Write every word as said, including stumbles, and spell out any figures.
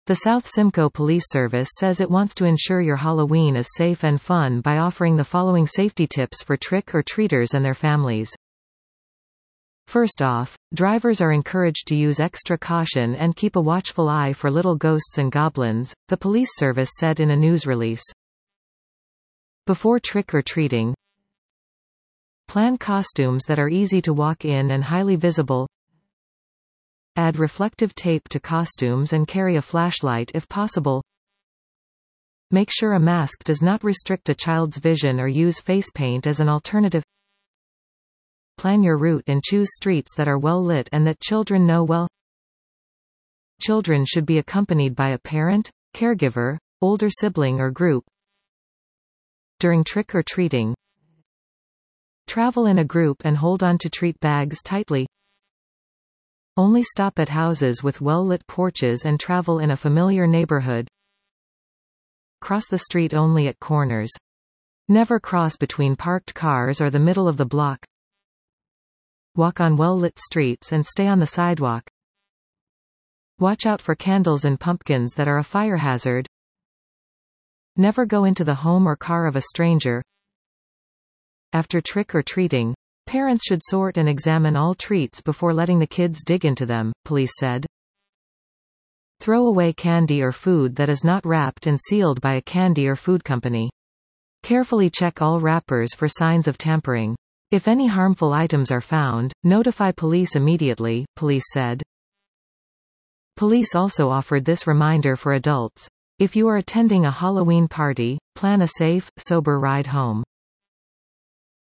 The South Simcoe Police Service says it wants to ensure your Halloween is safe and fun by offering the following safety tips for trick-or-treaters and their families. First off, drivers are encouraged to use extra caution and keep a watchful eye for little ghosts and goblins, the police service said in a news release. Before trick-or-treating, plan costumes that are easy to walk in and highly visible. Add reflective tape to costumes and carry a flashlight if possible. Make sure a mask does not restrict a child's vision or use face paint as an alternative. Plan your route and choose streets that are well lit and that children know well. Children should be accompanied by a parent, caregiver, older sibling or group. During trick-or-treating, travel in a group and hold on to treat bags tightly. Only stop at houses with well-lit porches and travel in a familiar neighborhood. Cross the street only at corners. Never cross between parked cars or the middle of the block. Walk on well-lit streets and stay on the sidewalk. Watch out for candles and pumpkins that are a fire hazard. Never go into the home or car of a stranger. After trick-or-treating, parents should sort and examine all treats before letting the kids dig into them, police said. Throw away candy or food that is not wrapped and sealed by a candy or food company. Carefully check all wrappers for signs of tampering. If any harmful items are found, notify police immediately, police said. Police also offered this reminder for adults. If you are attending a Halloween party, plan a safe, sober ride home.